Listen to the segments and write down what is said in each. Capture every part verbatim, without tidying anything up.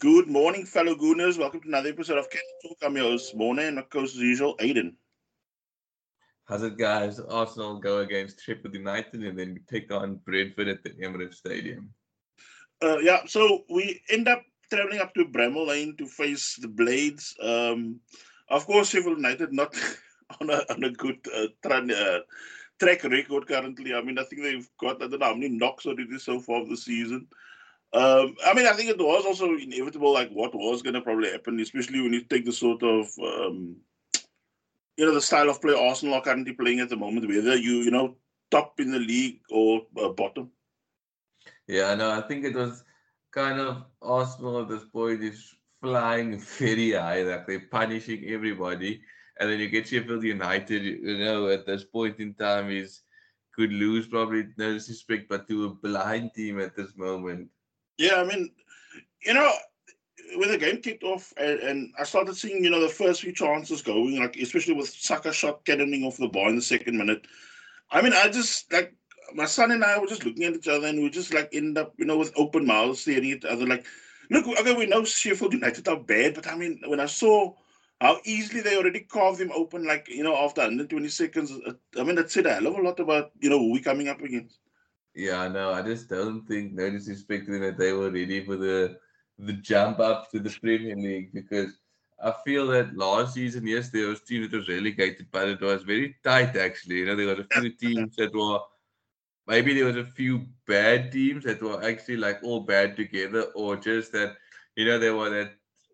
Good morning, fellow Gooners. Welcome to another episode of Cat Talk. I'm your host, Mona, and of course, as usual, Aiden. How's it, guys? Arsenal go against Sheffield United and then we take on Brentford at the Emirates Stadium. Uh, yeah, so we end up traveling up to Bramall Lane to face the Blades. Um, of course, Sheffield United not on a, on a good uh, tra- uh, track record currently. I mean, I think they've got, I don't know how many knocks already so far of the season. Um, I mean, I think it was also inevitable, like what was going to probably happen, especially when you take the sort of um, you know, the style of play Arsenal are currently playing at the moment, whether you, you know, top in the league or uh, bottom. Yeah, no, I think it was kind of Arsenal at this point is flying very high, like they're punishing everybody. And then you get Sheffield United, you know, at this point in time is could lose probably no disrespect, but to a blind team at this moment. Yeah, I mean, you know, when the game kicked off and, and I started seeing, you know, the first few chances going, like especially with Saka shot cannoning off the bar in the second minute. I mean, I just like my son and I were just looking at each other and we just like end up, you know, with open mouths staring at each other. Like, look, okay, we know Sheffield United are bad, but I mean, when I saw how easily they already carved them open, like, you know, after one hundred twenty seconds, I mean, that said a hell of a lot about, you know, who we coming up against. Yeah, no, I just don't think, no disrespect to them, that they were ready for the the jump up to the Premier League because I feel that last season, yes, there was teams that was relegated, but it was very tight actually. You know, there were a few teams that were maybe there was a few bad teams that were actually like all bad together, or just that you know they were that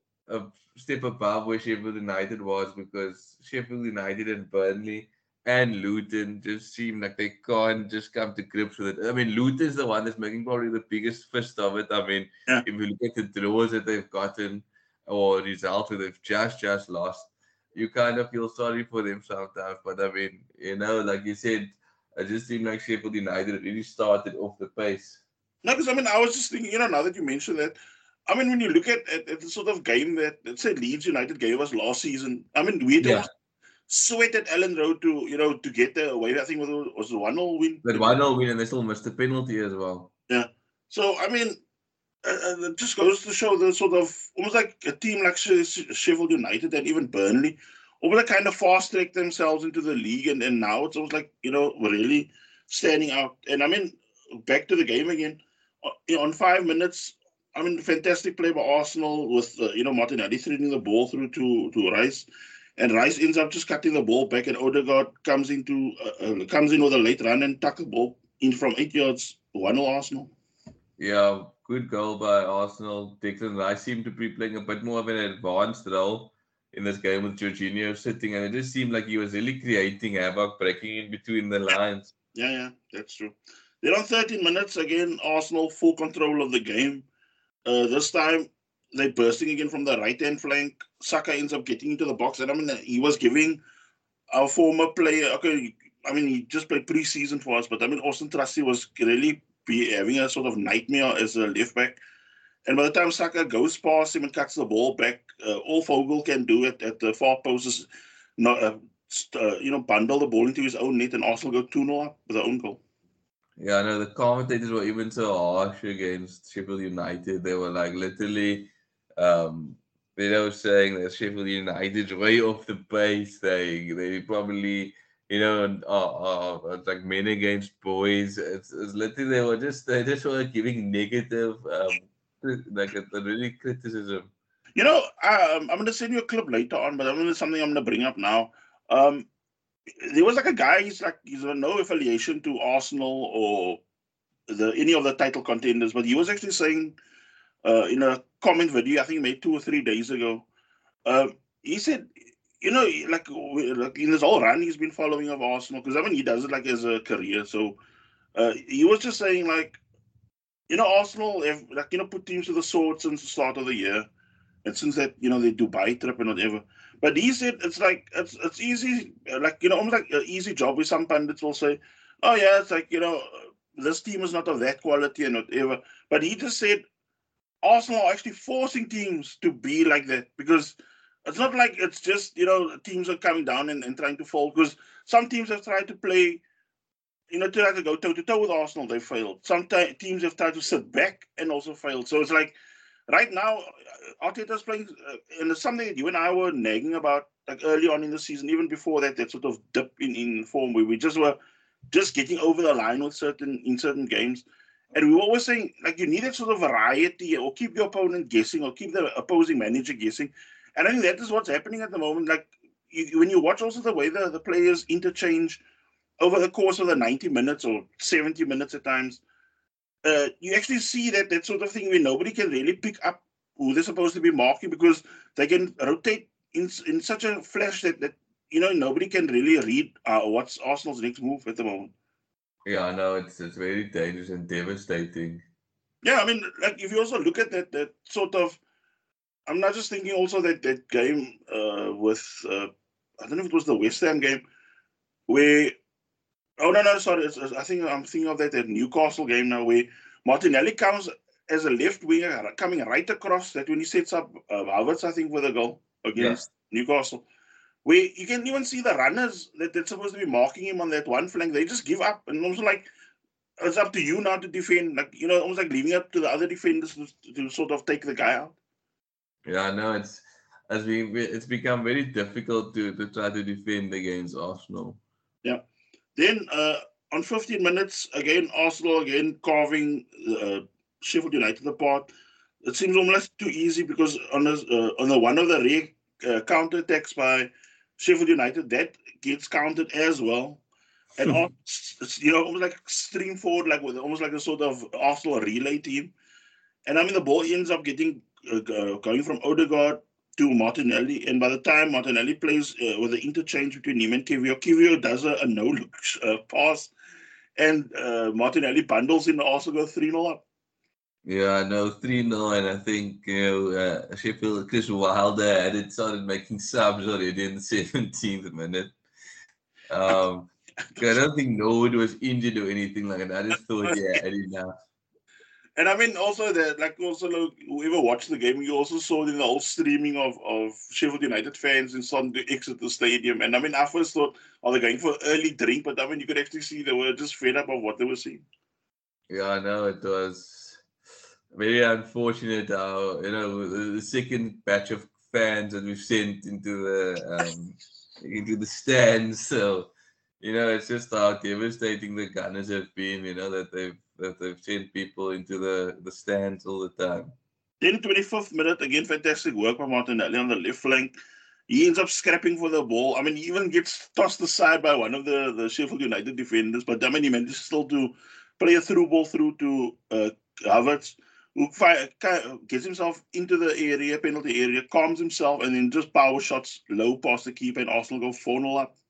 a step above where Sheffield United was because Sheffield United and Burnley and Luton just seem like they can't just come to grips with it. I mean, Luton's the one that's making probably the biggest fist of it. I mean, Yeah. if you look at the draws that they've gotten or results that they've just just lost, you kind of feel sorry for them sometimes. But I mean, you know, like you said, it just seemed like Sheffield United really started off the pace. No, because I mean, I was just thinking, you know, now that you mentioned that, I mean, when you look at, at, at the sort of game that, let's say, Leeds United gave us last season, I mean, we had Yeah, almost sweated Ellen Road to, you know, to get the away. I think it was, was a one nil win. that one nil win and they still missed the penalty as well. Yeah. So, I mean, uh, uh, it just goes to show the sort of, almost like a team like She- She- Sheffield United and even Burnley, almost like kind of fast track themselves into the league. And, and now it's almost like, you know, really standing out. And I mean, back to the game again. Uh, On five minutes, I mean, fantastic play by Arsenal with, uh, you know, Martinelli threading the ball through to, to Rice. And Rice ends up just cutting the ball back, and Odegaard comes into uh, uh, comes in with a late run and tuck the ball in from eight yards, one nil Arsenal. Yeah, good goal by Arsenal. Declan Rice seemed to be playing a bit more of an advanced role in this game with Jorginho sitting, and it just seemed like he was really creating havoc, breaking in between the lines. Yeah, yeah, that's true. Then on thirteen minutes, again, Arsenal full control of the game. Uh, this time, they're bursting again from the right hand flank. Saka ends up getting into the box, and I mean, he was giving our former player, okay, I mean, he just played pre-season for us, but I mean, Austin Trusty was really be having a sort of nightmare as a left back. And by the time Saka goes past him and cuts the ball back, uh, all Fogel can do at, at the far post is not, uh, uh, you know, bundle the ball into his own net, and Arsenal go two nil up with their own goal. Yeah, I know the commentators were even so harsh against Sheffield United. They were like literally, um, you know, saying that Sheffield United's way off the pace. They they probably, you know, are, are, are like men against boys. It's, it's literally they were just they just were giving negative, um, cri- like a, a really criticism. You know, um, I'm going to send you a clip later on, but I'm going to something I'm going to bring up now. Um, there was like a guy, he's like, he's got no affiliation to Arsenal or the any of the title contenders, but he was actually saying uh, in a comment video, I think maybe two or three days ago, um, he said, you know, like, like in this whole run he's been following of Arsenal, because I mean he does it like as a career. So uh, he was just saying like, you know, Arsenal have like you know put teams to the sword since the start of the year, and since that you know the Dubai trip and whatever. But he said it's like it's it's easy, like you know, almost like an easy job. Where some pundits will say, "Oh yeah, it's like you know, this team is not of that quality and whatever." But he just said Arsenal are actually forcing teams to be like that, because it's not like it's just you know teams are coming down and, and trying to fall, because some teams have tried to play you know try to go toe to toe with Arsenal, they failed. Some t- teams have tried to sit back and also failed. So it's like right now, uh, Arteta's playing, uh, and it's something that you and I were nagging about like early on in the season, even before that, that sort of dip in, in form where we just were just getting over the line with certain in certain games. And we were always saying, like, you need that sort of variety or keep your opponent guessing or keep the opposing manager guessing. And I think that is what's happening at the moment. Like, you, when you watch also the way the, the players interchange over the course of the ninety minutes or seventy minutes at times, uh, you actually see that that sort of thing where nobody can really pick up who they're supposed to be marking because they can rotate in in such a flash that, that you know, nobody can really read uh, what's Arsenal's next move at the moment. Yeah, I know it's it's very dangerous and devastating. Yeah, I mean, like if you also look at that that sort of, I'm not just thinking also that that game uh, with uh, I don't know if it was the West Ham game where oh no no sorry it's, it's, I think I'm thinking of that that Newcastle game now where Martinelli comes as a left winger coming right across that when he sets up uh, Havertz I think with a goal against yeah. Newcastle. Where you can even see the runners that they're supposed to be marking him on that one flank, they just give up. And also, like, it's up to you now to defend. Like, you know, almost like leaving up to the other defenders to, to sort of take the guy out. Yeah, I know it's as we it's become very difficult to, to try to defend against Arsenal. Yeah. Then uh, on fifteen minutes, again, Arsenal again carving uh, Sheffield United apart. It seems almost too easy because on the, uh, on the one of the rare uh, counter attacks by Sheffield United, that gets counted as well. And you know, almost like stream forward, like with almost like a sort of Arsenal relay team. And I mean, the ball ends up getting uh, going from Odegaard to Martinelli. And by the time Martinelli plays uh, with the interchange between him and Kivio, Kivio does a, a no-look uh, pass, and uh, Martinelli bundles in to also go three nil up. Yeah, I know three nil, and I think you know uh, Sheffield Chris Wilder had it started making subs already in the seventeenth minute. Um, I don't think Norwood was injured or anything like that. I just thought, yeah, enough. And I mean, also that, like, also look, whoever watched the game, you also saw in the whole streaming of, of Sheffield United fans and starting to exit the stadium. And I mean, I first thought, are they going for early drink? But I mean, you could actually see they were just fed up of what they were seeing. Yeah, I know it was very unfortunate how, you know, the, the second batch of fans that we've sent into the um, into the stands. So, you know, it's just how devastating the Gunners have been, you know, that they've that they've sent people into the, the stands all the time. Then twenty-fifth minute, again, fantastic work by Martinelli on the left flank. He ends up scrapping for the ball. I mean, he even gets tossed aside by one of the, the Sheffield United defenders, but I mean, he manages still to play a through ball through to uh, Havertz, who fire, gets himself into the area, penalty area, calms himself, and then just power shots low past the keeper, and Arsenal go four nil up.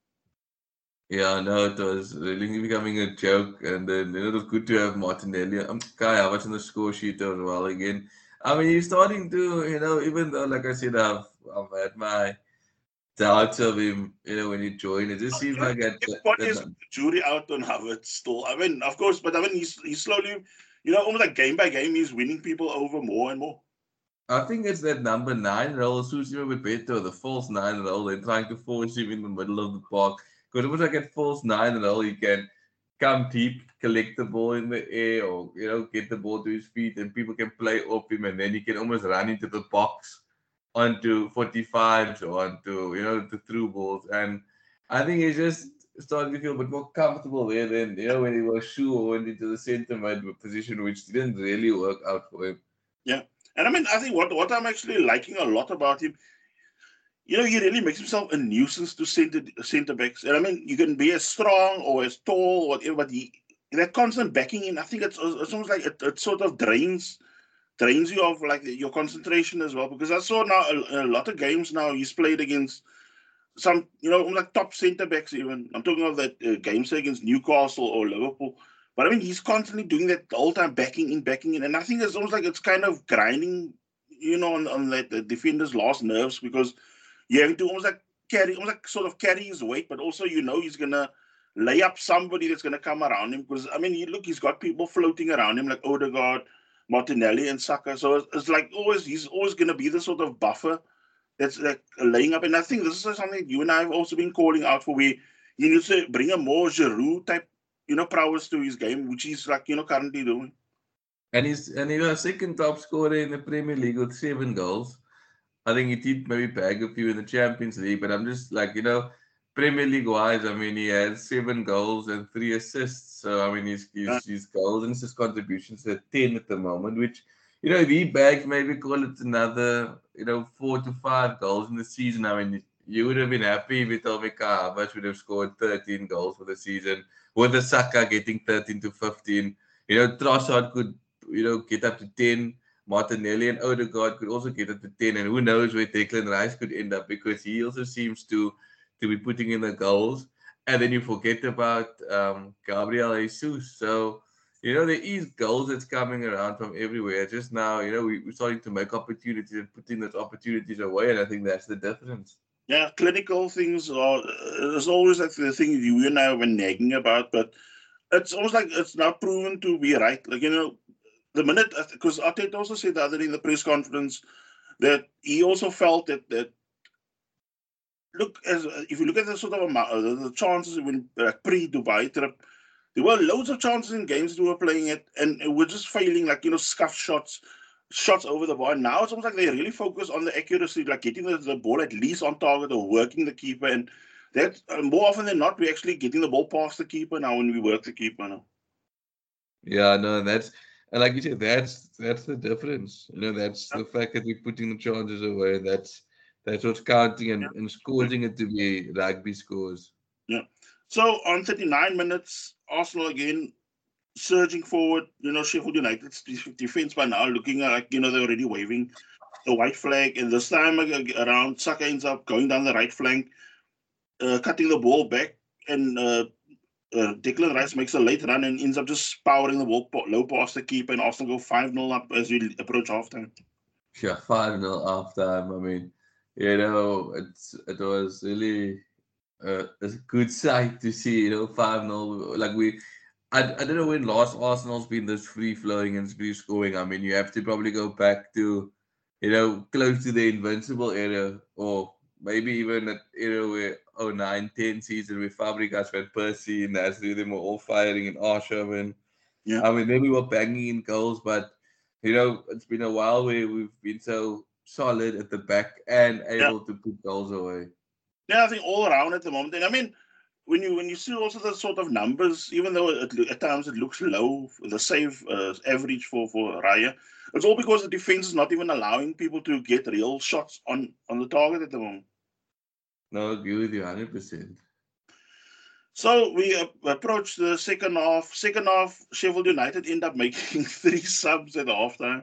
Yeah, no, it was really becoming a joke, and then you know, it was good to have Martinelli. Um, Kai Havertz on the score sheet as well again. I mean, he's starting to, you know, even though, like I said, I've I've had my doubts of him, you know, when he joined. It just seems like that. Everybody is jury out on Havertz still. I mean, of course, but I mean, he's he's slowly, you know, almost like game by game, he's winning people over more and more. I think it's that number nine role suits him a bit better, the false nine role, and trying to force him in the middle of the park. Because it was like at false nine role, he can come deep, collect the ball in the air, or you know, get the ball to his feet, and people can play off him, and then he can almost run into the box onto forty-fives or onto you know the through balls. And I think he's just starting to feel a bit more comfortable there than you know when he was shoehorned into the centre mid position, which didn't really work out for him. Yeah. And I mean, I think what, what I'm actually liking a lot about him, you know, he really makes himself a nuisance to center, center backs. And I mean, you can be as strong or as tall or whatever, but he, that constant backing in, I think it's, it's almost like it, it sort of drains drains you of like your concentration as well. Because I saw now a, a lot of games now he's played against some, you know, like top center backs even. I'm talking of that uh, games against Newcastle or Liverpool. But I mean, he's constantly doing that the whole time, backing in, backing in. And I think it's almost like it's kind of grinding, you know, on, on that the defender's lost nerves because you have to almost like carry, almost like sort of carry his weight, but also, you know, he's going to lay up somebody that's going to come around him. Because, I mean, you look, he's got people floating around him like Odegaard, Martinelli, and Saka. So it's, it's like always, he's always going to be the sort of buffer that's like laying up. And I think this is something you and I have also been calling out for. We he needs to bring a more Giroud type, you know, prowess to his game, which he's like, you know, currently doing. And he's and he was second top scorer in the Premier League with seven goals. I think he did maybe bag a few in the Champions League, but I'm just like, you know, Premier League wise, I mean, he has seven goals and three assists. So, I mean, his, Uh, his, his goals and his contributions are ten at the moment, which, you know, if he bags maybe call it another, you know, four to five goals in the season, I mean, you would have been happy if you told me Kai Havertz would have scored thirteen goals for the season, with the Saka getting thirteen to fifteen. You know, Trossard could, you know, get up to ten. Martinelli and Odegaard could also get up to ten, and who knows where Declan Rice could end up, because he also seems to to be putting in the goals. And then you forget about um, Gabriel Jesus. So, you know, there is goals that's coming around from everywhere. Just now, you know, we, we're starting to make opportunities and putting those opportunities away, and I think that's the difference. yeah, clinical things are. There's always like the thing you and I have been nagging about, but it's almost like it's now proven to be right. Like, you know, the minute, because Arteta also said the other day in the press conference that he also felt that that look, as if you look at the sort of amount, uh, the chances when uh, pre-Dubai trip, there were loads of chances in games that we were playing it, and we're just failing, like, you know, scuff shots, shots over the bar. Now it's almost like they really focus on the accuracy, like getting the, the ball at least on target or working the keeper, and that uh, more often than not, we're actually getting the ball past the keeper now when we work the keeper now. Yeah, no, that's and like you said, that's that's the difference. You know, that's the fact that we're putting the chances away. That's that's what's counting and, and causing it to be rugby scores. Yeah. So on thirty-nine minutes, Arsenal again surging forward. You know, Sheffield United's defense by now looking like, you know, they're already waving the white flag. And this time around, Saka ends up going down the right flank, uh, cutting the ball back. And uh, uh, Declan Rice makes a late run and ends up just powering the ball low past the keeper. And Arsenal go five nil up as we approach halftime. Yeah, five nil half time. I mean, you know, it's it was really uh, a good sight to see. You know, five nil. Like we, I, I don't know when last Arsenal's been this free flowing and free scoring. I mean, you have to probably go back to, you know, close to the invincible era, or maybe even that era where oh nine ten season where Fabregas, Van Persie, and Nasri, them were all firing in Arshavin. Yeah. I mean, then we were banging in goals, but you know, it's been a while where we've been so solid at the back and Yeah. able to put goals away. Yeah, I think all around at the moment. And I mean, when you when you see also the sort of numbers, even though it, at times it looks low, the save uh, average for for Raya, it's all because the defense is not even allowing people to get real shots on on the target at the moment. No, I agree with you one hundred percent. So we uh, approach the second half. Second half, Sheffield United end up making three subs at halftime.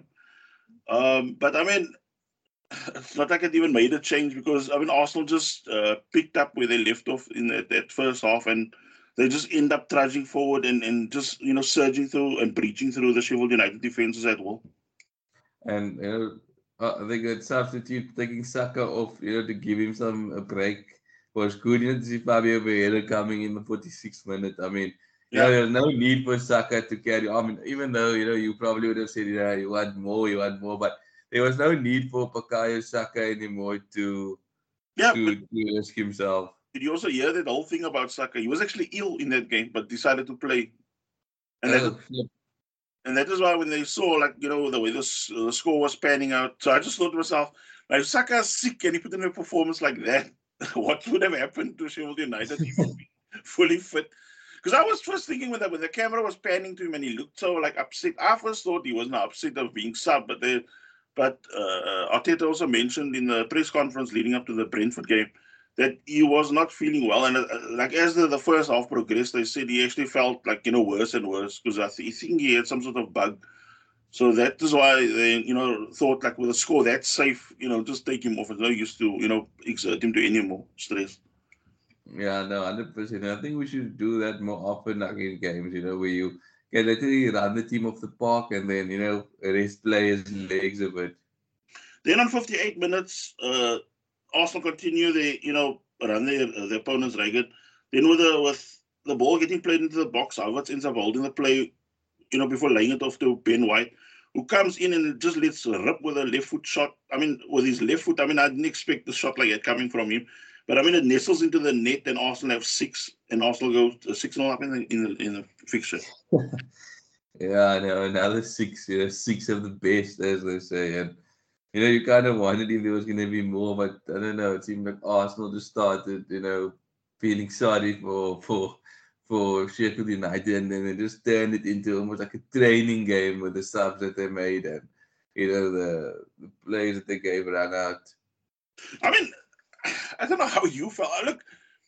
Um, but I mean, it's not like it even made a change because I mean Arsenal just uh, picked up where they left off in that, that first half, and they just end up trudging forward and, and just you know surging through and breaching through the Sheffield United defenses at will. And you know, uh, I think that substitute taking Saka off, you know, to give him some a break was good. You know, to see Fabio Vieira coming in the forty-sixth minute. I mean, you know, Yeah, there's no need for Saka to carry. I mean, even though you know you probably would have said, yeah, you want more, you want more, but there was no need for Bukayo Saka anymore to yeah, but to, to risk himself. did you also hear that whole thing about Saka? He was actually ill in that game, but decided to play, and that Oh, flip. and that is why when they saw like you know the way the, the score was panning out, so I just thought to myself, like if Saka's sick and he put in a performance like that, what would have happened to Sheffield United if he'd been fully fit? Because I was first thinking when the, when the camera was panning to him and he looked so like upset, I first thought he was not upset of being sub, but they, but uh, Arteta also mentioned in the press conference leading up to the Brentford game that he was not feeling well, and uh, like as the, the first half progressed, they said he actually felt like you know worse and worse because I th- think he had some sort of bug. So that is why they, you know, thought like with a score that safe, you know, just take him off. It's no use to, you know, exert him to any more stress. Yeah, no, one hundred percent. I think we should do that more often, like in games, you know, where you can literally run the team off the park and then, you know, rest players' legs a bit. Then on fifty-eight minutes, uh, Arsenal continue they, you know, run their uh, their opponents ragged. Then with the with the ball getting played into the box, Havertz ends up holding the play, you know, before laying it off to Ben White, who comes in and just lets rip with a left foot shot. I mean, with his left foot, I mean, I didn't expect the shot like that coming from him. But I mean, it nestles into the net, and Arsenal have six, and Arsenal go six nil up in the in the in the fixture. Yeah, I know. Another six, you know, six of the best, as they say. And, you know, you kind of wondered if there was going to be more, but I don't know. It seemed like Arsenal just started, you know, feeling sorry for for for Sheffield United, and then they just turned it into almost like a training game with the subs that they made and, you know, the, the plays that they gave ran out. I mean, I don't know how you felt. Look,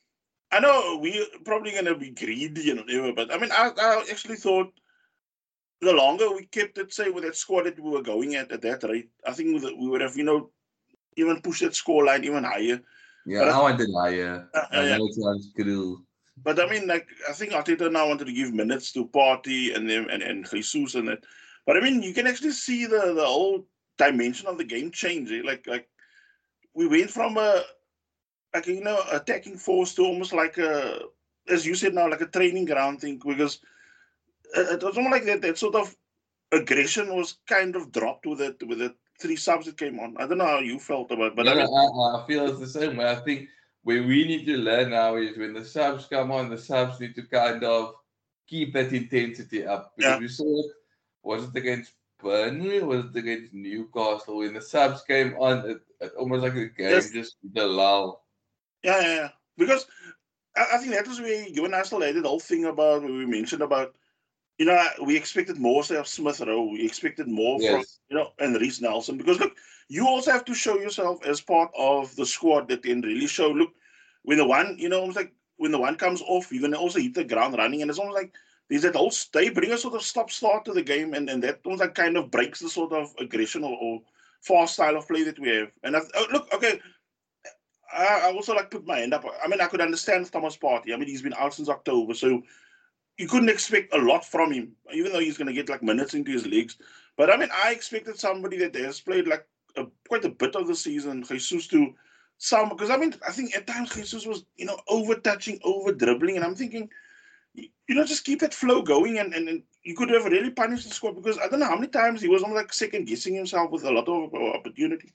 I know we're probably going to be greedy and whatever, but I mean, I, I actually thought the longer we kept it, say, with that squad that we were going at at that rate, I think we would have, you know, even pushed that score line even higher. Yeah, But I I, wanted higher. uh, uh, I yeah. know it sounds cruel. But I mean, like, I think Arteta now wanted to give minutes to Party and them and, and Jesus and that. But I mean, you can actually see the the whole dimension of the game change. eh. Like, like we went from a like you know attacking force to almost like a, as you said now, like a training ground thing, because it, it was almost like that that sort of aggression was kind of dropped with it with the three subs that came on. I don't know how you felt about it, but No, I no, mean, I, I feel it's the same way. I think where we need to learn now is when the subs come on, the subs need to kind of keep that intensity up because yeah, we saw it. Was it against Burnley? Or was it against Newcastle? When the subs came on, it, it almost like the game yes, just the lull. yeah, yeah, yeah. Because I, I think that was where you and I still had the whole thing about where we mentioned about, you know, we expected more say of Smith Rowe, we expected more from, Yes, you know, and Reece Nelson, because look, you also have to show yourself as part of the squad that can really show. Look, when the one, you know, almost like when the one comes off, you're gonna also hit the ground running, and it's almost like there's that whole they bring a sort of stop start to the game, and, and that almost like kind of breaks the sort of aggression or, or fast style of play that we have. And I, oh, look, okay, I, I also like put my hand up. I mean, I could understand Thomas Partey. I mean, he's been out since October, so you couldn't expect a lot from him, even though he's going to get like minutes into his legs. But I mean, I expected somebody that has played like a, quite a bit of the season, Jesus, to some, because I mean, I think at times Jesus was, you know, over touching, over dribbling, and I'm thinking, you know, just keep that flow going, and, and, and you could have really punished the squad, because I don't know how many times he was almost like second guessing himself with a lot of opportunities.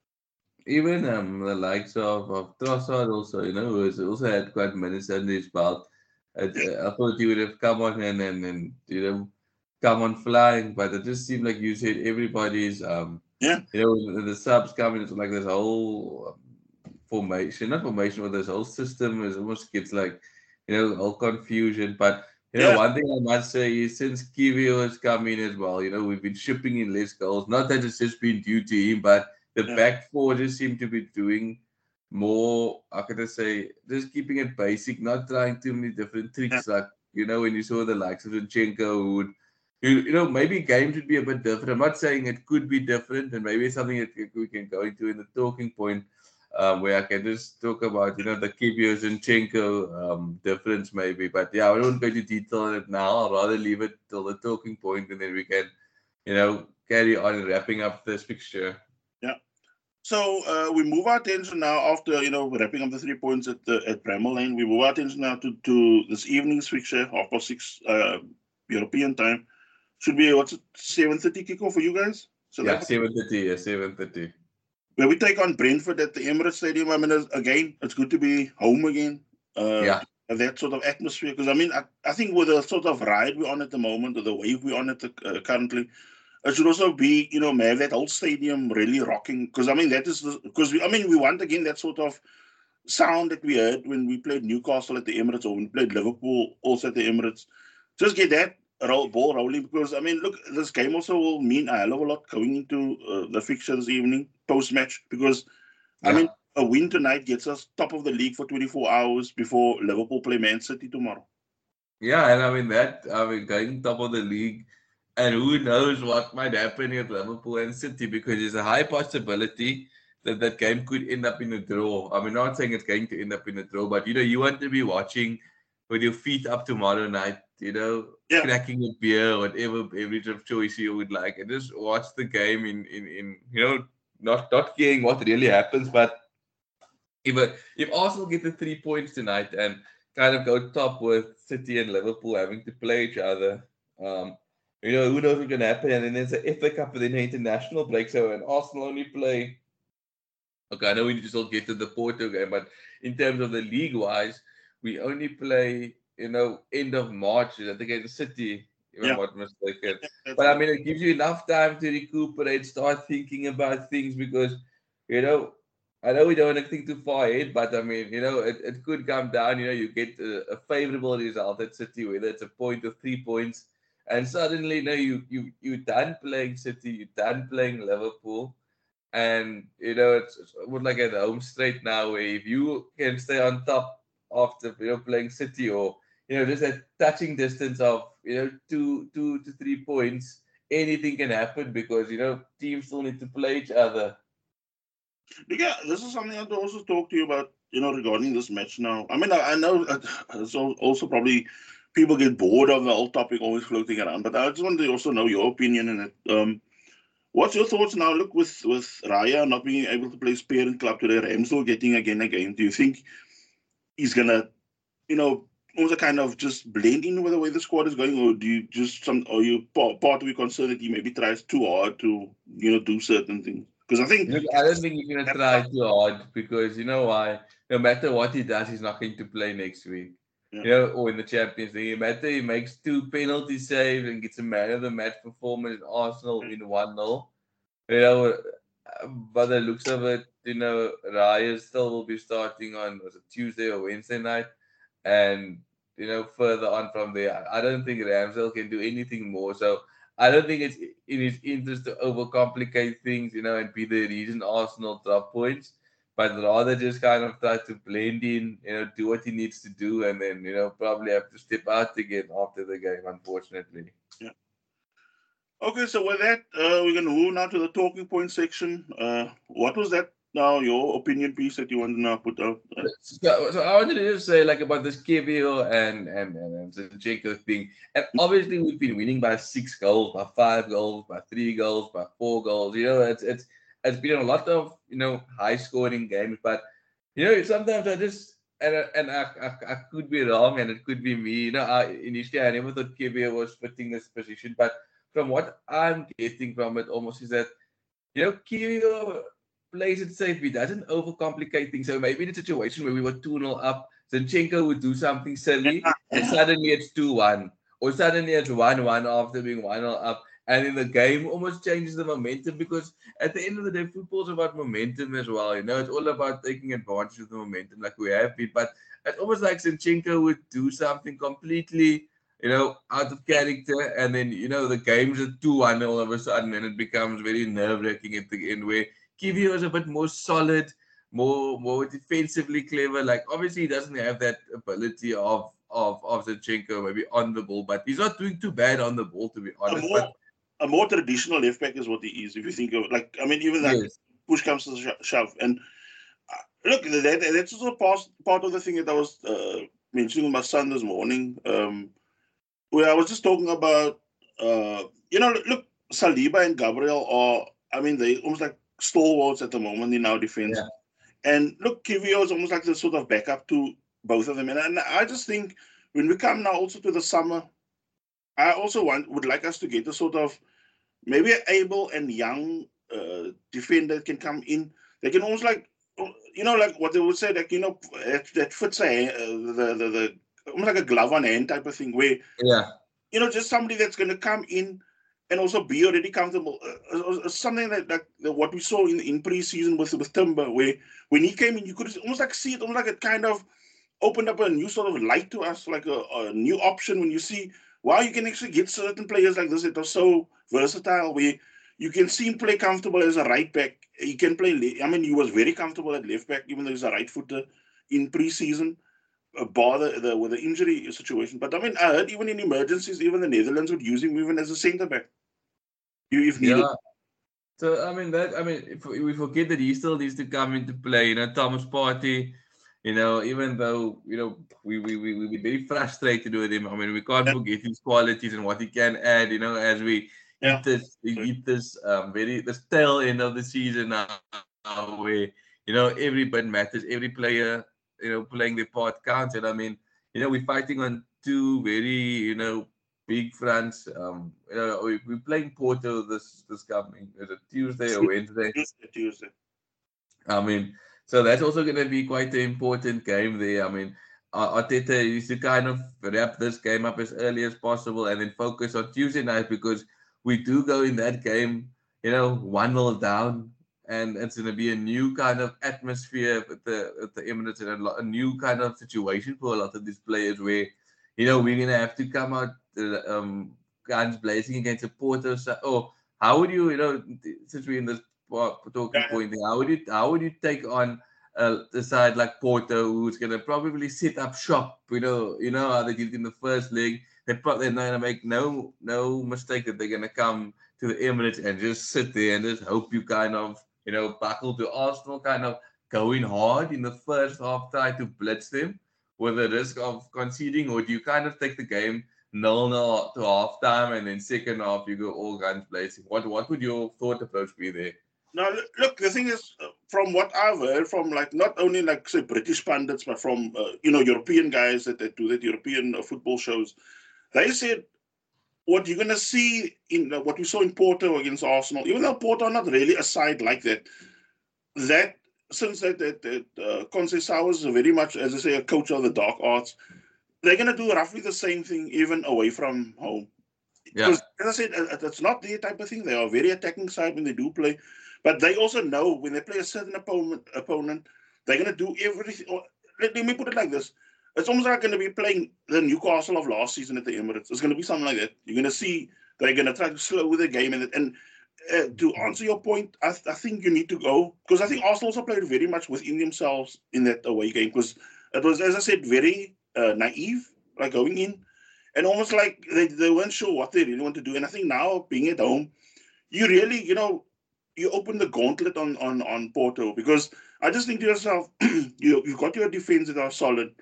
even um the likes of of Trossard also, you know, who has also had quite minutes under his belt. I, I thought he would have come on and, and and you know come on flying, but it just seemed like you said everybody's um Yeah, you know when the subs coming, it's like this whole um, formation, not formation, but this whole system is almost gets like you know all confusion. But you know yeah, one thing I must say is since Kivio has come in as well, you know we've been shipping in less goals. Not that it's just been due to him, but the yeah, back four just seem to be doing more, how can I say, just keeping it basic, not trying too many different yeah, tricks. Like, you know, when you saw the likes of Zinchenko, who would, you, you know, maybe games would be a bit different. I'm not saying it could be different, and maybe it's something that we can go into in the talking point um, where I can just talk about, you know, the Kibio Zinchenko um, difference maybe. But yeah, I don't go into detail on it now. I'll rather leave it till the talking point, and then we can, you know, carry on wrapping up this fixture. yeah. So uh, we move our attention now after you know wrapping up the three points at the, at Bramall Lane. We move our attention now to, to this evening's fixture, half past six uh, European time. Should be what's it seven thirty kickoff for you guys? South Yeah, Africa. seven thirty, yeah, seven thirty. Where we take on Brentford at the Emirates Stadium. I mean, it's- again, it's good to be home again. Uh, Yeah. to have that sort of atmosphere, because I mean, I, I think with the sort of ride we're on at the moment, or the wave we're on at the, uh, currently, it should also be, you know, have that whole stadium really rocking. Because I mean, that is because we, I mean, we want again that sort of sound that we heard when we played Newcastle at the Emirates, or when we played Liverpool also at the Emirates. Just get that roll, ball rolling, because I mean, look, this game also will mean a hell of a lot going into uh, the fixture this evening post match, because I Yeah. mean, a win tonight gets us top of the league for twenty-four hours before Liverpool play Man City tomorrow. Yeah, and I mean that I mean going top of the league, and who knows what might happen with Liverpool and City because there's a high possibility that that game could end up in a draw. I mean, not saying it's going to end up in a draw, but you know, you want to be watching with your feet up tomorrow night, you know, Yeah, cracking a beer, whatever beverage of choice you would like, and just watch the game in in in you know, not not caring what really happens, but if a, if Arsenal get the three points tonight and kind of go top with City and Liverpool having to play each other, um, you know, who knows what's going to happen? And then there's the F A Cup and then the international break. So, and Arsenal only play. Okay, I know we need to still get to the Porto game, but in terms of the league wise, we only play, you know, end of March. I think against City, if Yeah. I'm not mistaken. That's But I right. mean, it gives you enough time to recuperate, start thinking about things because, you know, I know we don't want to think too far ahead, but I mean, you know, it, it could come down, you know, you get a, a favorable result at City, whether it's a point or three points, and suddenly, you know, you, you, you're done playing City, you're done playing Liverpool, and, you know, it's, it's almost like at the home straight now where if you can stay on top after, you know, playing City or, you know, just a touching distance of, you know, two, two to three points, anything can happen because, you know, teams still need to play each other. Yeah, this is something I want to also talk to you about, you know, regarding this match now. I mean, I, I know uh, it's al- also probably people get bored of the whole topic always floating around, but I just want to also know your opinion in it. Um, what's your thoughts now? Look, with with Raya not being able to play his parent club today, Ramsdale getting again a game. Do you think he's gonna, you know, also kind of just blend in with the way the squad is going, or do you just some, or you part, part of you concerned that he maybe tries too hard to, you know, do certain things? Because I think, Look, I don't think he's going to try too hard because you know why? No matter what he does, he's not going to play next week. yeah, You know, or in the Champions League. No matter he makes two penalty saves and gets a man of the match performance in Arsenal in one nil. You know, by the looks of it, you know, Raya still will be starting on was it Tuesday or Wednesday night. And you know, further on from there, I don't think Ramsdale can do anything more. So I don't think it's in his interest to overcomplicate things, you know, and be the reason Arsenal drop points, but rather just kind of try to blend in, you know, do what he needs to do, and then you know probably have to step out again after the game, unfortunately. yeah. Okay, so with that, uh, we're gonna move now to the talking point section. Uh, what was that now? Your opinion piece that you want to now put out? Uh, So, so I wanted to just say like about this Kivio and and and, and Zinchenko thing. And obviously we've been winning by six goals, by five goals, by three goals, by four goals. You know, it's it's it's been a lot of you know high scoring games. But you know, sometimes I just and I- and I, I, I could be wrong, and it could be me. You know, I initially I never thought Kivio was fitting this position, but from what I'm getting from it, almost is that you know, Kyo plays it safe. He doesn't overcomplicate things. So maybe in a situation where we were two nil up, Zinchenko would do something silly, and suddenly it's two one. Or suddenly it's one one after being one nil up. And then the game almost changes the momentum because at the end of the day, football's about momentum as well. You know, it's all about taking advantage of the momentum like we have been. But it's almost like Zinchenko would do something completely you know, out of character, and then you know the game's a two one all of a sudden, and it becomes very nerve wracking at the end. Where Kiwi was a bit more solid, more more defensively clever. Like obviously he doesn't have that ability of of of Zinchenko maybe on the ball, but he's not doing too bad on the ball to be a honest. more But a more traditional left back is what he is. If you think of like, I mean, even like yes, push comes to sho- shove, and uh, look, that that's also part part of the thing that I was uh, mentioning with my son this morning. Um, where I was just talking about, uh, you know, look, Saliba and Gabriel are, I mean, they almost like stalwarts at the moment in our defense. yeah, And look, Kivio is almost like the sort of backup to both of them. And, and I just think when we come now also to the summer, I also want would like us to get a sort of maybe an able and young uh, defender can come in. They can almost like, you know, like what they would say, like, you know, that, that fits a, uh, the, the, the, almost like a glove on hand type of thing where yeah, you know, just somebody that's going to come in and also be already comfortable. Uh, uh, uh, something that, like the, what we saw in in preseason with with Timber, where when he came in, you could almost like see it, almost like it kind of opened up a new sort of light to us, like a, a new option when you see, wow, you can actually get certain players like this that are so versatile, where you can see him play comfortable as a right back. He can play, I mean, he was very comfortable at left back, even though he's a right footer in preseason uh, bar the, the with the injury situation. But I mean, I heard even in emergencies, even the Netherlands would use him even as a centre back if needed. yeah. So I mean that I mean if we forget that he still needs to come into play. You know, Thomas Partey. You know, even though you know we we we we be very frustrated with him. I mean, we can't Yeah, forget his qualities and what he can add. You know, as we yeah. hit this Sorry. hit this um very the tail end of the season now, where you know every bit matters. Every player you know playing their part counts. And I mean, you know, we're fighting on two very you know big fronts. Um, you know, we, we're playing Porto this this coming. Is it Tuesday or Wednesday? Tuesday, Tuesday. I mean, so that's also going to be quite an important game there. I mean, Arteta used to kind of wrap this game up as early as possible and then focus on Tuesday night, because we do go in that game, you know, one nil down, and it's going to be a new kind of atmosphere at the at the Emirates, and a, lot, a new kind of situation for a lot of these players where, you know, we're going to have to come out uh, um, guns blazing against a Porto. Oh, how would you, you know, since we're in this talking Yeah, point, how would you how would you take on uh, a side like Porto, who's going to probably sit up shop? You know, you know how they did in the first leg. They probably they're going to make no no mistake that they're going to come to the Emirates and just sit there and just hope you kind of, you know, buckle to Arsenal, kind of going hard in the first half, try to blitz them with the risk of conceding, or do you kind of take the game nil nil to half time and then second half you go all guns blazing? What what would your thought approach be there? now, look, the thing is, uh, from what I've heard from like not only like say British pundits, but from uh, you know European guys that, that do that European uh, football shows, they said what you're gonna see in uh, what we saw in Porto against Arsenal, even though Porto are not really a side like that, that since that that, that uh, Conceição is very much, as I say, a coach of the dark arts, they're gonna do roughly the same thing even away from home. Yeah, Because as I said, uh, it's not their type of thing. They are a very attacking side when they do play. But they also know when they play a certain opponent, opponent they're going to do everything. Or, let, let me put it like this. It's almost like going to be playing the Newcastle of last season at the Emirates. It's going to be something like that. You're going to see they're going to try to slow the game. And, and uh, to answer your point, I, I think you need to go. Because I think Arsenal also played very much within themselves in that away game. Because it was, as I said, very uh, naive, like going in. And almost like they, they weren't sure what they really want to do. And I think now, being at home, you really, you know, you open the gauntlet on on on Porto, because I just think to yourself, you you've got your defense that are solid.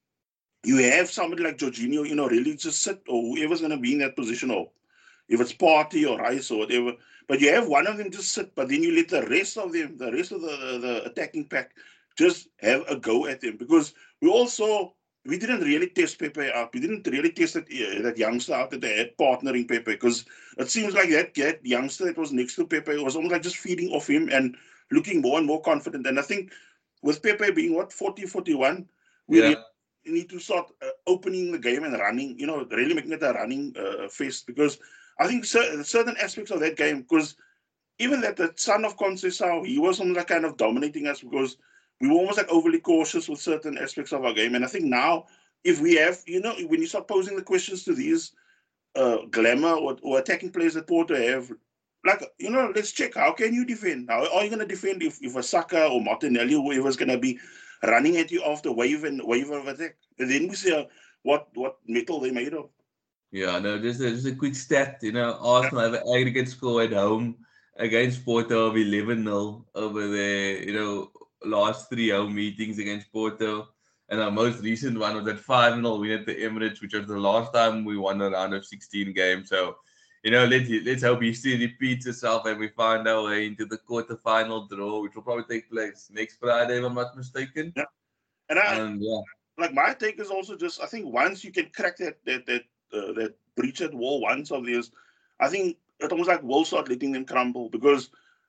You have somebody like Jorginho, you know, really just sit, or whoever's going to be in that position, or if it's Partey or Rice or whatever. But you have one of them just sit, but then you let the rest of them, the rest of the the attacking pack, just have a go at them, because we also. We didn't really test Pepe out. We didn't really test that, uh, that youngster out that they had partnering Pepe, because it seems like that, that youngster that was next to Pepe was almost like just feeding off him and looking more and more confident. And I think with Pepe being, what, forty, forty-one, we yeah, really need to start uh, opening the game and running, you know, really making it a running uh, fest, because I think cer- certain aspects of that game, because even that the son of Conceição, he was almost like kind of dominating us, because we were almost like overly cautious with certain aspects of our game. And I think now, if we have, you know, when you start posing the questions to these uh, glamour or, or attacking players that Porto have, like, you know, let's check, how can you defend? How are you going to defend if, if a Saka or Martinelli or whoever's going to be running at you off the wave and wave of attack? And then we see uh, what, what metal they made of. yeah. No, just a, just a quick stat. You know, Arsenal have an aggregate score at home against Porto of eleven nil over their, you know, last three home meetings against Porto. And our most recent one was that five nil win at the Emirates, which was the last time we won a round of sixteen games. So, you know, let's, let's hope history repeats itself and we find our way into the quarterfinal draw, which will probably take place next Friday, if I'm not mistaken. Yeah. And I, And yeah, like, my take is also just, I think once you can crack that, that, that, uh, that breach that wall once of theirs, I think it almost like will start letting them crumble, because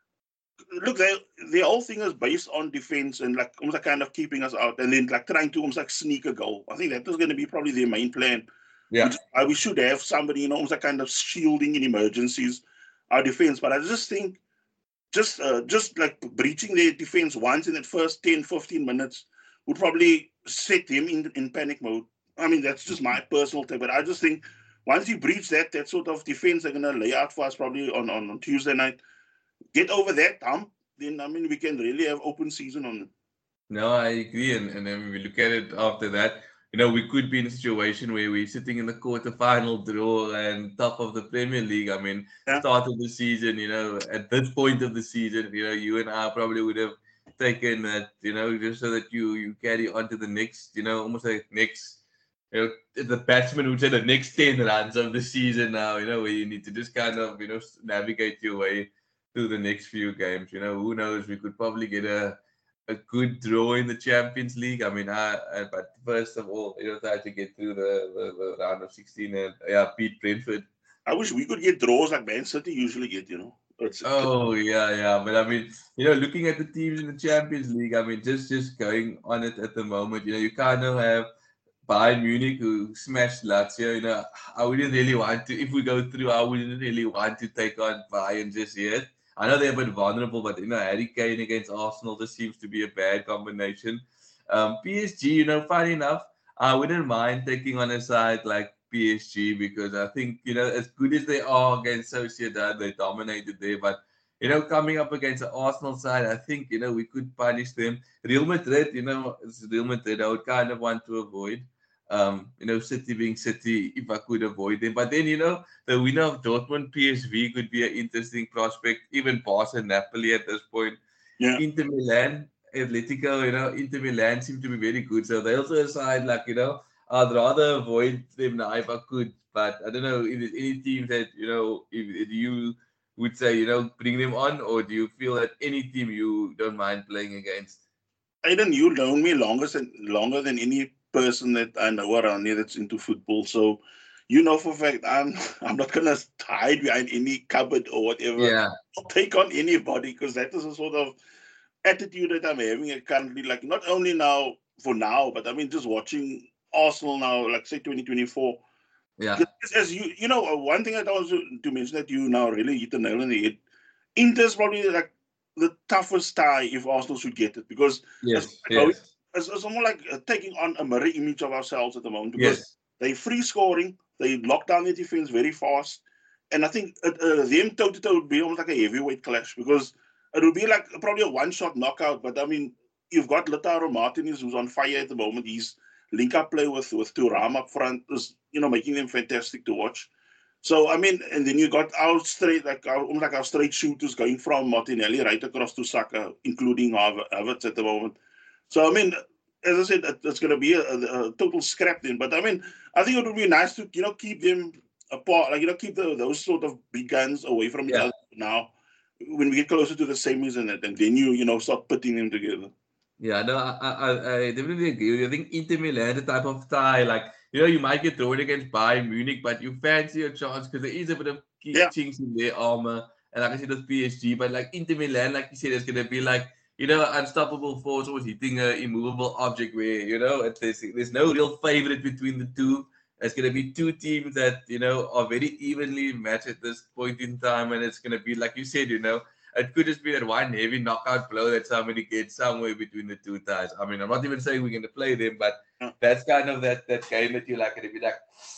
look, they, the whole thing is based on defense and like almost like kind of keeping us out and then like trying to almost like sneak a goal. I think that is going to be probably their main plan. yeah, Which uh, we should have somebody, you know, almost like kind of shielding in emergencies our defense. But I just think just uh, just like breaching their defense once in that first ten, fifteen minutes would probably set him in, in panic mode. I mean, that's just my personal take, but I just think once you breach that, that sort of defense they're going to lay out for us probably on, on, on Tuesday night, get over that hump, then I mean we can really have open season on it. no, I agree. And, and then when we look at it after that, you know, we could be in a situation where we're sitting in the quarterfinal draw and top of the Premier League. I mean, Yeah. start of the season, you know, at this point of the season, you know, you and I probably would have taken that, you know, just so that you you carry on to the next, you know, almost like next, you know, the batsman would say the next ten runs of the season now, you know, where you need to just kind of, you know, navigate your way through the next few games. You know, who knows? We could probably get a a good draw in the Champions League. I mean, I, I but first of all, you know, try to get through the, the, the round of sixteen and yeah, beat Brentford. I wish we could get draws like Man City usually get, you know. It's Oh yeah, yeah. But I mean, you know, looking at the teams in the Champions League, I mean, just just going on it at the moment, you know, you kind of have Bayern Munich, who smashed Lazio, you know, I wouldn't really want to, if we go through, I wouldn't really want to take on Bayern just yet. I know they're a bit vulnerable, but, you know, Harry Kane against Arsenal just seems to be a bad combination. Um, P S G, you know, funny enough, I wouldn't mind taking on a side like P S G because I think, you know, as good as they are against Sociedad, they dominated there, but you know, coming up against the Arsenal side, I think, you know, we could punish them. Real Madrid, you know, it's Real Madrid, I would kind of want to avoid. Um, you know, City being City, if I could avoid them. But then, you know, the winner of Dortmund P S V could be an interesting prospect. Even Barca Napoli at this point. Yeah. Inter Milan, Atletico, you know, Inter Milan seem to be very good. So they also decide, like, you know, I'd rather avoid them now if I could. But I don't know if there's any team that, you know, if, if you would say, you know, bring them on, or do you feel that any team you don't mind playing against? Aiden, you know me longer than longer than any person that I know around here that's into football. So you know for a fact I'm I'm not gonna hide behind any cupboard or whatever. Yeah. I'll take on anybody because that is a sort of attitude that I'm having currently. Like not only now for now, but I mean just watching Arsenal now, like say twenty twenty-four. Yeah. As you you know, one thing I want to mention that you now really hit the nail on the head. Inter's probably like the toughest tie if Arsenal should get it because it's, Yes. going, Yes. it's, it's almost like uh, taking on a mirror image of ourselves at the moment because Yes. they free scoring, they lock down their defense very fast, and I think uh, uh, them toe to toe would be almost like a heavyweight clash because it would be like probably a one shot knockout. But I mean, you've got Lautaro Martinez who's on fire at the moment. He's link up play with with Thuram up front is you know making them fantastic to watch. So I mean, and then you got our straight like our almost like our straight shooters going from Martinelli right across to Saka, including Havertz at the moment. So I mean, as I said, it's going to be a, a, a total scrap then. But I mean, I think it would be nice to you know keep them apart, like you know keep the, those sort of big guns away from each Yeah. other now. When we get closer to the semis and that, and then you you know start putting them together. Yeah, no, I, I, I definitely agree with you. I think Inter Milan, the type of tie, like, you know, you might get thrown against Bayern Munich, but you fancy a chance because there is a bit of Yeah, chinks in their armor. And like I said, with P S G, but like Inter Milan, like you said, it's going to be like, you know, unstoppable force always hitting an immovable object where, you know, it, there's, there's no real favorite between the two. It's going to be two teams that, you know, are very evenly matched at this point in time. And it's going to be, like you said, you know, it could just be that one heavy knockout blow that somebody gets somewhere between the two ties. I mean, I'm not even saying we're going to play them, but yeah. that's kind of that that game that you like, and it'd be like,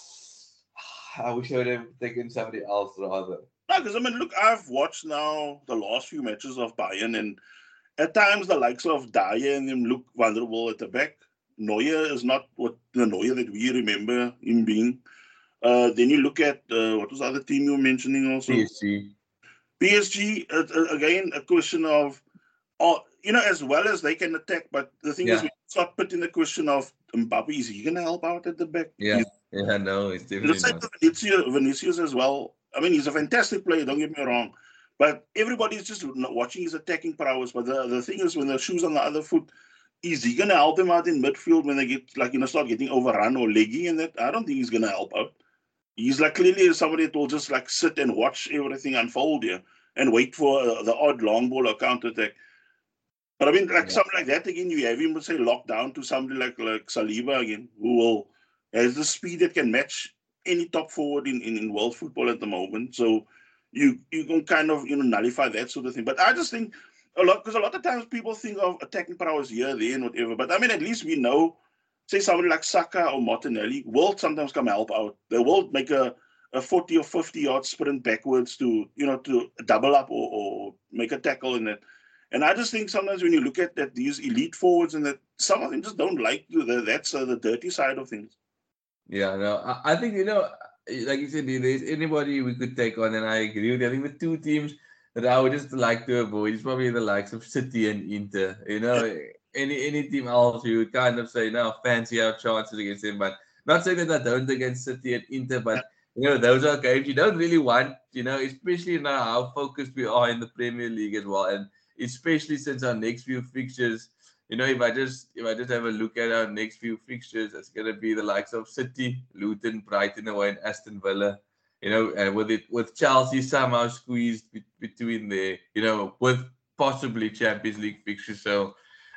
I wish I would have taken somebody else rather. No, because I mean, look, I've watched now the last few matches of Bayern, and at times the likes of Dyer and him look vulnerable at the back. Neuer is not what the Neuer that we remember him being. Uh, then you look at uh, what was the other team you were mentioning also? P S G. P S G, uh, uh, again, a question of, uh, you know, as well as they can attack, but the thing is, Yeah, we start putting the question of Mbappe, is he going to help out at the back? yeah, He's, yeah. No, it's the definitely same not. with Vinicius, Vinicius as well. I mean, he's a fantastic player, don't get me wrong. But everybody's just watching his attacking prowess. But the, the thing is, when the shoe's on the other foot, is he going to help him out in midfield when they get, like, you know, start getting overrun or leggy and that? I don't think he's going to help out. He's like clearly somebody that will just like sit and watch everything unfold here and wait for uh, the odd long ball or counter attack. But I mean, like Yeah, something like that again, you have him say locked down to somebody like like Saliba again, who will has the speed that can match any top forward in, in, in world football at the moment. So you you can kind of you know nullify that sort of thing. But I just think a lot because a lot of times people think of attacking prowess here, there, and whatever. But I mean, at least we know, say somebody like Saka or Martinelli will sometimes come help out. They will make a a forty or fifty yard sprint backwards to you know to double up or, or make a tackle in it. And I just think sometimes when you look at that these elite forwards and that some of them just don't like the, that's uh, the dirty side of things. yeah. No, I, I think, you know, like you said, if there's anybody we could take on, and I agree with you. I think the two teams that I would just like to avoid is probably the likes of City and Inter. You know, any any team else you would kind of say, no, fancy our chances against them, but not saying that I don't against City and Inter, but you know, those are games you don't really want, you know, especially now how focused we are in the Premier League as well. And especially since our next few fixtures, you know, if I just if I just have a look at our next few fixtures, it's gonna be the likes of City, Luton, Brighton away, and Aston Villa. You know, and with it with Chelsea somehow squeezed be- between there, you know, with possibly Champions League fixtures. So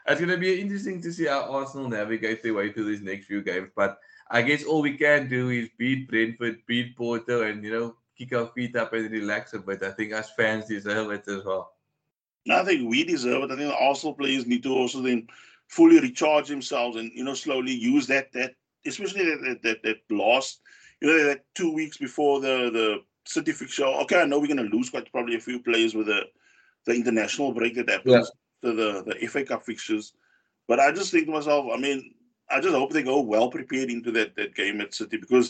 it's going to be interesting to see how Arsenal navigate their way through these next few games. But I guess all we can do is beat Brentford, beat Porto, and, you know, kick our feet up and relax a bit. I think us fans deserve it as well. I think we deserve it. I think the Arsenal players need to also then fully recharge themselves and, you know, slowly use that, that especially that, that, that, that last, you know, that two weeks before the, the City fixture. Okay, I know we're going to lose quite probably a few players with the, the international break that happens yeah. to the, the F A Cup fixtures. But I just think to myself, I mean, I just hope they go well prepared into that, that game at City, because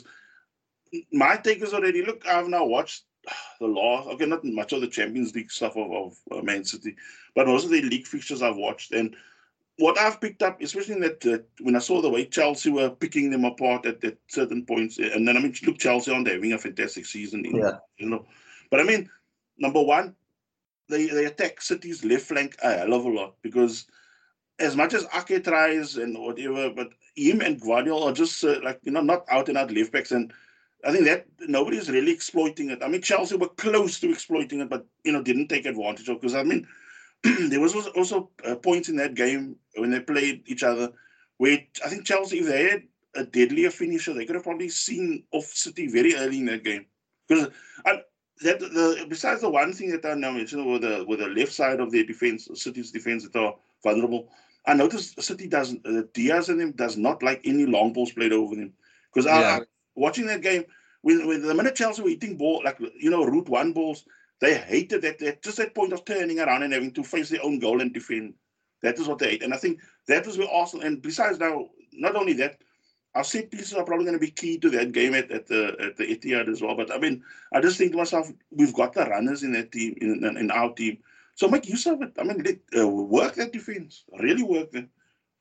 my take is already, look, I've now watched the last, okay, not much of the Champions League stuff of, of uh, Man City, but most of the league fixtures I've watched. And what I've picked up, especially in that, uh, when I saw the way Chelsea were picking them apart at, at certain points, and then, I mean, look, Chelsea aren't having a fantastic season, in, yeah. you know. But I mean, number one, they, they attack City's left flank a hell of a lot, because as much as Ake tries and whatever, but him and Guardiola are just uh, like, you know, not out and out left backs. And I think that nobody's really exploiting it. I mean, Chelsea were close to exploiting it, but, you know, didn't take advantage of, because, I mean, there was also a point in that game when they played each other where I think Chelsea, if they had a deadlier finisher, they could have probably seen off City very early in that game. Because I, that the besides the one thing that I now mentioned with the with the left side of their defense, City's defense that are vulnerable, I noticed City doesn't, uh, Diaz and them does not like any long balls played over them. Because yeah. I, I watching that game, when, when the minute Chelsea were hitting ball, like, you know, route one balls, they hated that, that, just that point of turning around and having to face their own goal and defend. That is what they hate. And I think that was where Arsenal, and besides now, not only that, our set pieces are probably going to be key to that game at, at the at the Etihad as well. But I mean, I just think to myself, we've got the runners in that team, in, in, in our team. So make use of it. I mean, let, uh, work that defense. Really work them.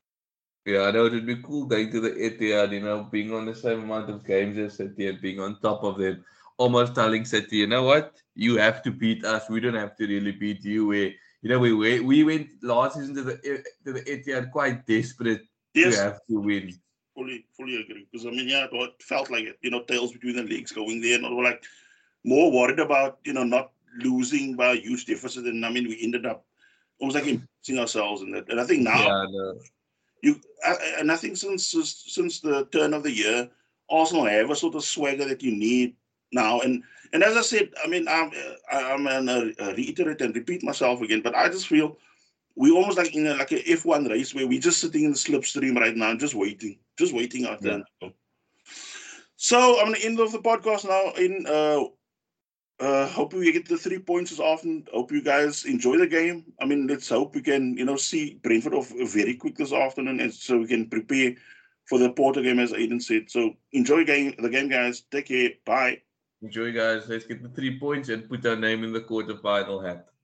Yeah, I know it would be cool going to the Etihad, you know, being on the same amount of games as City and being on top of them. Almost telling City, you know what? You have to beat us. We don't have to really beat you. We, you know, we we, we went last season to the to the Etihad quite desperate yes. to have to win. Fully, fully agree. Because I mean, yeah, it felt like it. You know, tails between the legs going there, and we were like more worried about, you know, not losing by a huge deficit. And I mean, we ended up almost like embarrassing ourselves in that. And I think now, yeah, no. you and I think since since the turn of the year, Arsenal have a sort of swagger that you need now. And and as I said, I mean, I'm I'm gonna reiterate and repeat myself again, but I just feel we almost like in a, like an F one race where we're just sitting in the slipstream right now, just waiting, just waiting out there. Yeah. So I'm gonna end off the podcast now. In uh, uh, hope we get the three points as often. Hope you guys enjoy the game. I mean, let's hope we can, you know, see Brentford off very quick this afternoon, and so we can prepare for the Porto game, as Aiden said. So enjoy game, the game, guys. Take care. Bye. Enjoy, guys. Let's get the three points and put our name in the quarterfinal hat.